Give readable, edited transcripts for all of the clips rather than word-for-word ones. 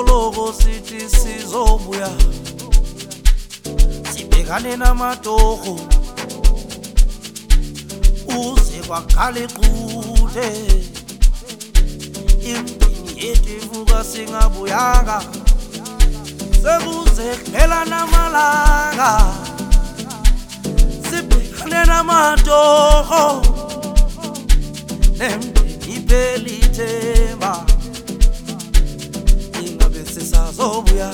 Soloko sithi sizobuya sibhekane namatoho uze kwakhala iqhuthe impini yethu ivuka singabuyanga sekuze kuphela namalanga sibhekane namatoho empini iphela ithemba ingabe sisazobuya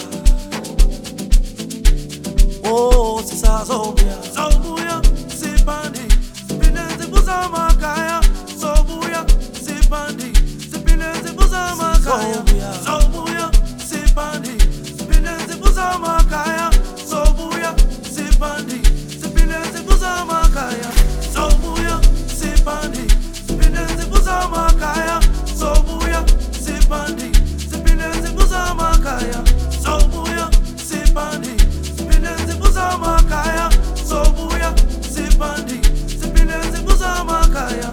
oh sisazobuya sobuya sibandi siphinde sibuza amakhaya sobuya sibandi siphinde sibuza amakhaya sobuya sibandi siphinde sibuza amakhaya sobuya sibandi siphinde sibuza amakhaya sobuya sibandi siphinde sibuza amakhaya sobuya sibandi siphinde sibuza amakhaya sobuya sibandi siphinde sibuza amakhaya sobuya sibandi siphinde sibuza amakhaya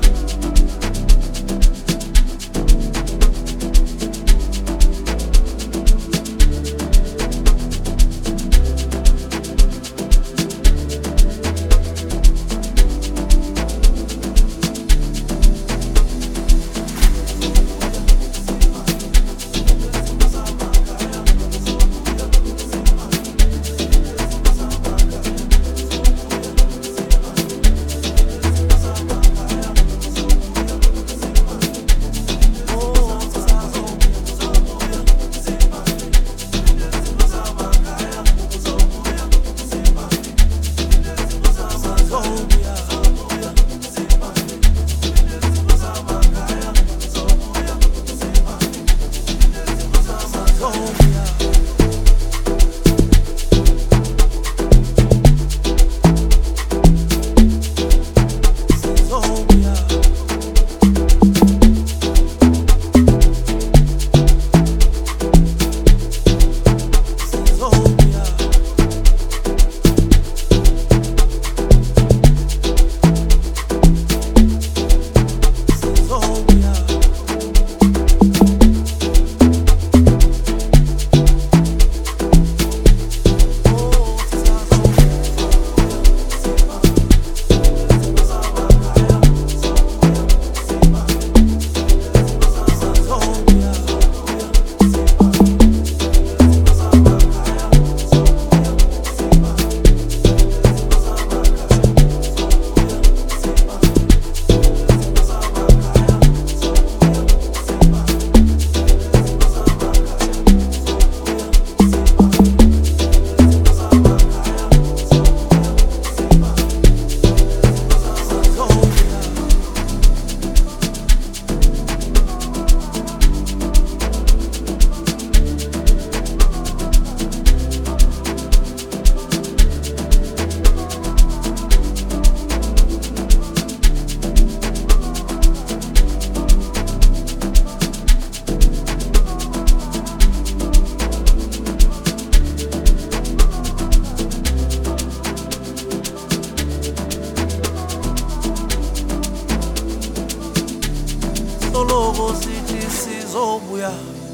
Soloko sithi sizobuya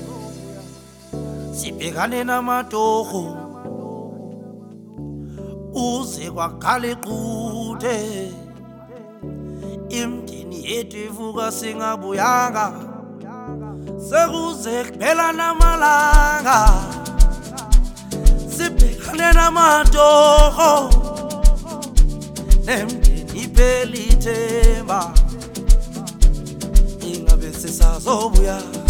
sibhekane namatoho uze kwakhala iqhuthe imndeni yethu ivuka singabuyanga sekuze kuphela namalanga sibhekane namatoho emndeni iphela ithemba ingabe sisazobuya